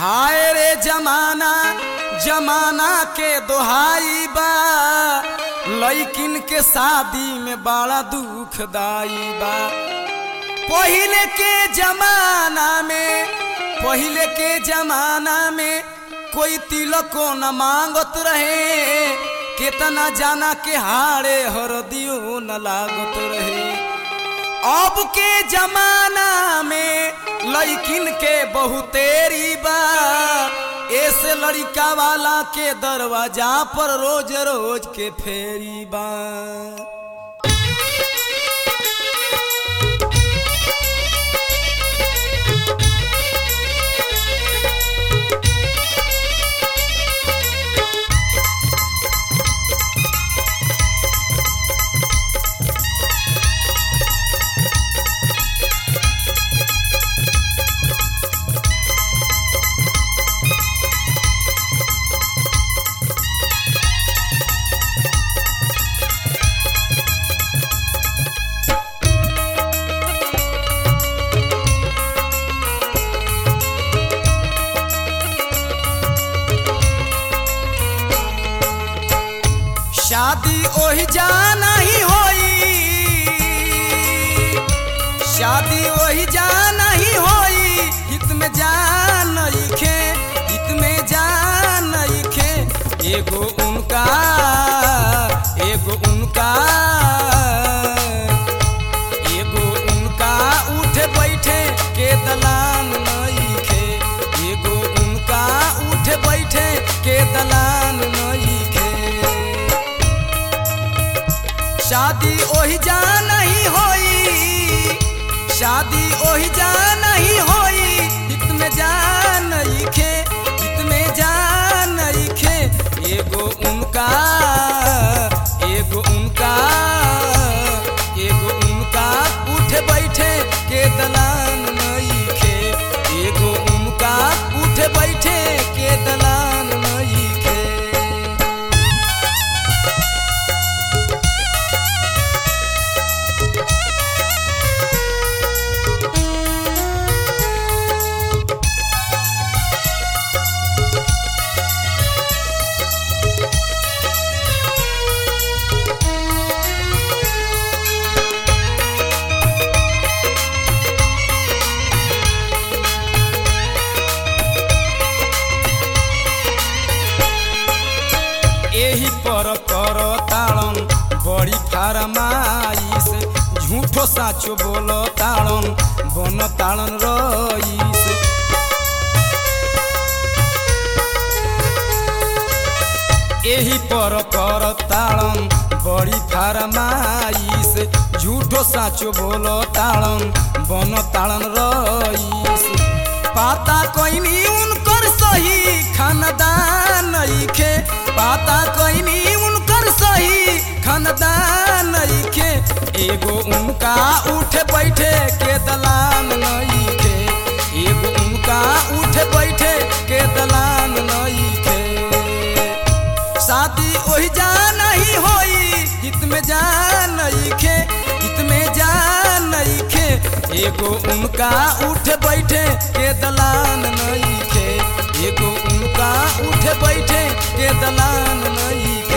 हाय रे जमाना जमाना के दोहाई बा, लइकिन के शादी में बड़ा दुखदाई बा। पहिले के जमाना में कोई तिलको न मांगत रहे, कितना जाना के हारे हरदियो न लागत रहे। अब के जमाना में लइकिन के बहुतेरी बा, ऐसे लड़का वाला के दरवाजा पर रोज रोज के फेरी बा। शादी ओही जा नहीं होई, शादी ओही जा नहीं होई, हित में जान नइखे, हित में जान नइखे। एगो उनका एगो उनका एगो उनका उठे बैठे के दलान नइखे, एगो उनका उठे बैठे के दलान नइखे। शादी ओही जा नहीं होई, शादी ओही जा नहीं होई, हित में जान नइखे, हित में जान नइखे। एगो उनका एगो उनका एगो उनका उठे बैठे के दलान नइखे, एगो उनका उठे बैठे के दलान नइखे। एही पर कर ताड़न बड़ी फरमाइश, झूठो साचो बोलो ताड़न बन ताड़न रईस। एही पर कर ताड़न बड़ी फरमाइश, झूठो साचो बोलो ताड़न बन ताड़न रईस। पाता कोइनी उनकर सही खानदान नइखे, पाता कोइनी उनकर सही खानदान नइखे। एगो उनका उठे बैठे के दलान नइखे, एगो उनका उठे बैठे के दलान नइखे। शादी ओही जा नहीं होई, हित में जान नइखे, हित में जान नइखे। एगो उनका उठे बैठे के दलान नइखे, एगो उनका उठे बैठे के दलान नइखे।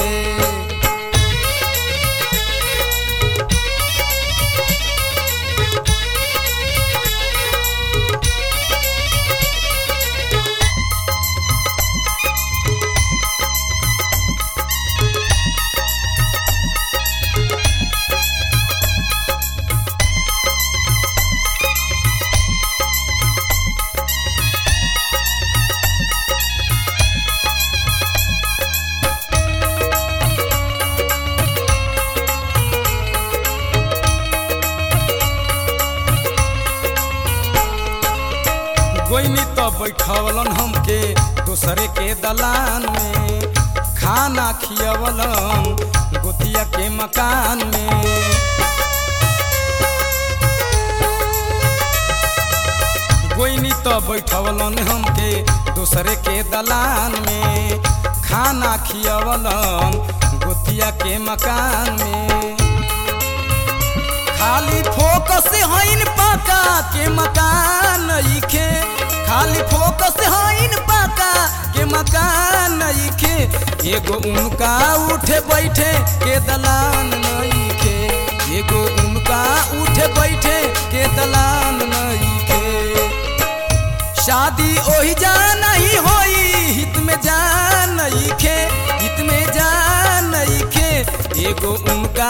कोइनी तो बैठवलन हमके दूसरे के दलान में, खाना खियवलन गोतिया के मकान में। कोइनी तो बैठवलन हमके दूसरे के दलान में, खाना खियवलन गोतिया के मकान में। खाली फोकस हईन पका के मकान नइखे, खाली फोकस हईन एगो उनका उठे बैठे के दलान नइखे, एगो उनका उठे बैठे के दलान नइखे। शादी ओही जा नहीं होई हित में जान नइखे, हित में जान नइखे। एगो उनका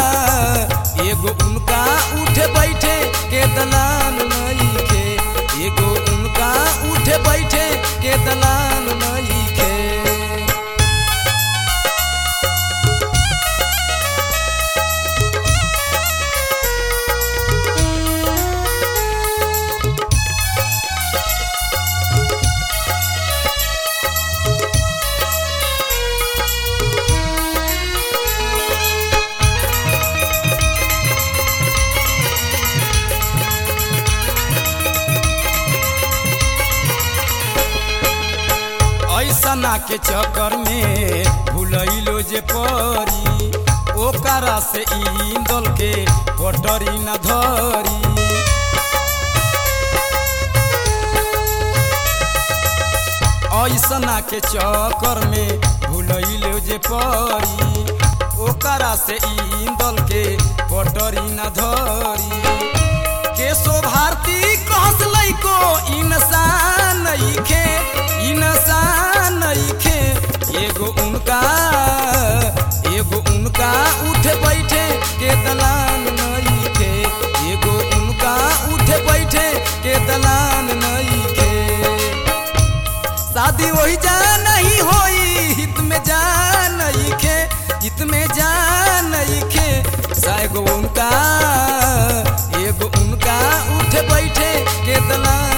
उठे बैठे के दलान नइखे, एगो उनका उठे बैठे के दलान नइखे। ऐसना के चक्कर में भूलैलो जे परी, ओकरा से इंदल के पटरी न धरी। ऐसना के चक्कर में भूलैलो जे परी, ओकरा से इंदल के पटरी न धरी। केशव भारती कहस लइको इंसान नइखे, इंसान नइखे। एगो उनका उठे बैठे के दलान नइखे, एगो उनका उठे बैठे के दलान नइखे। शादी वही जा नहीं होई हित में जान नइखे, हित में जान नइखे। एगो उनका उठे बैठे के दलान